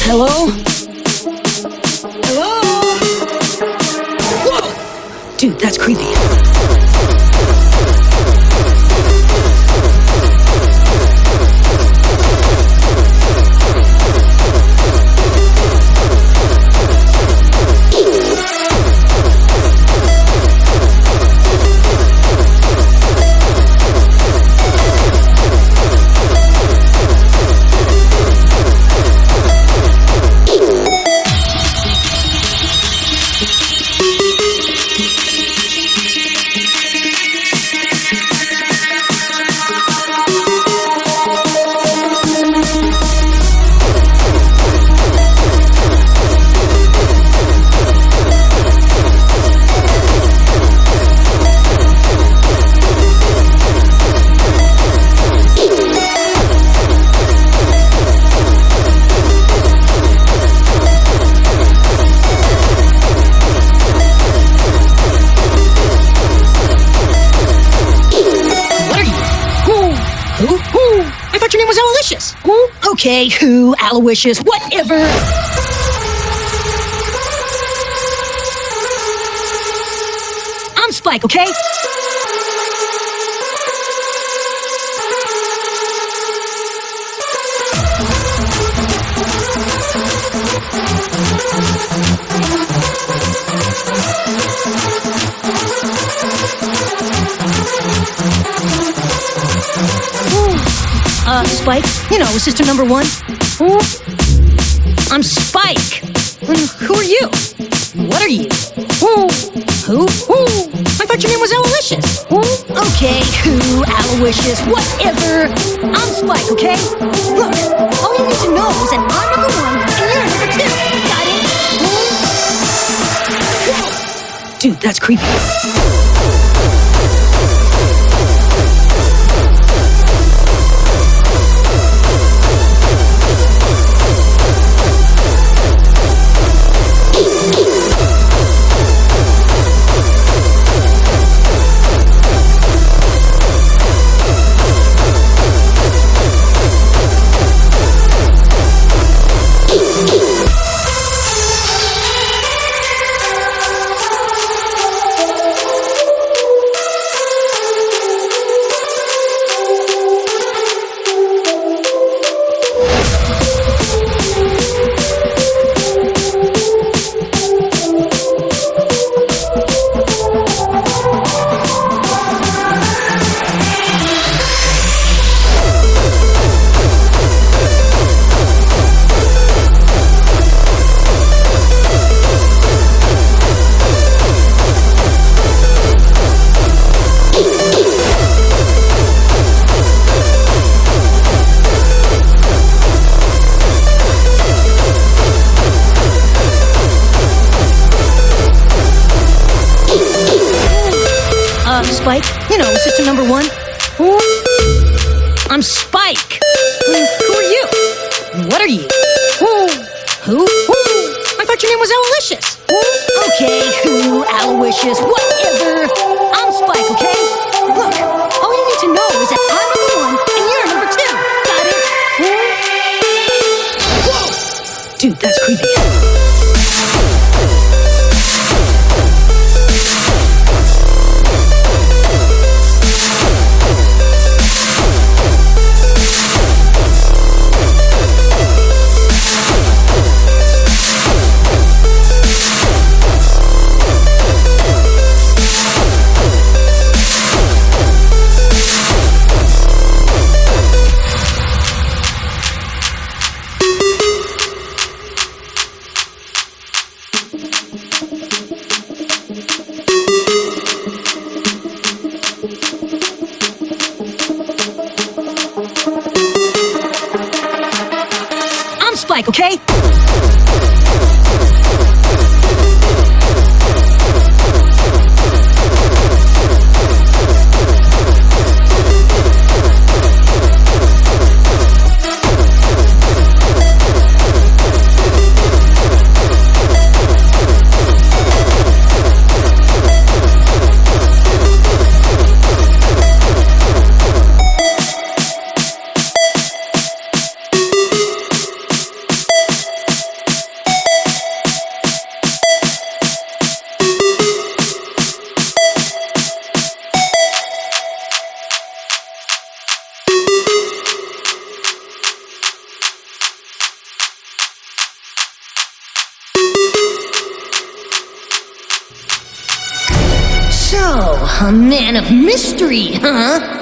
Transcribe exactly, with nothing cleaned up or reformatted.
Hello? Hello? Whoa! Dude, that's creepy. Okay, who, Aloysius, whatever. I'm Spike, okay? Uh, Spike, you know, sister number one. Ooh. I'm Spike. Who are you? What are you? Ooh. Who? Ooh. I thought your name was Aloysius. Ooh. Okay, who, Aloysius, whatever. I'm Spike, okay? Look, all you need to know is that I'm number one and you're number two. Got it? Ooh. Dude, that's creepy. Spike, you know, sister number one. Ooh. I'm Spike. Who are you? What are you? Ooh. Who? Ooh. I thought your name was Aloysius. Ooh. Okay, who, Aloysius, whatever. I'm Spike, okay? Look, all you need to know is that I'm number one and you're number two. Got it? Whoa! Dude, that's creepy. Spike, okay? Oh, a man of mystery, huh?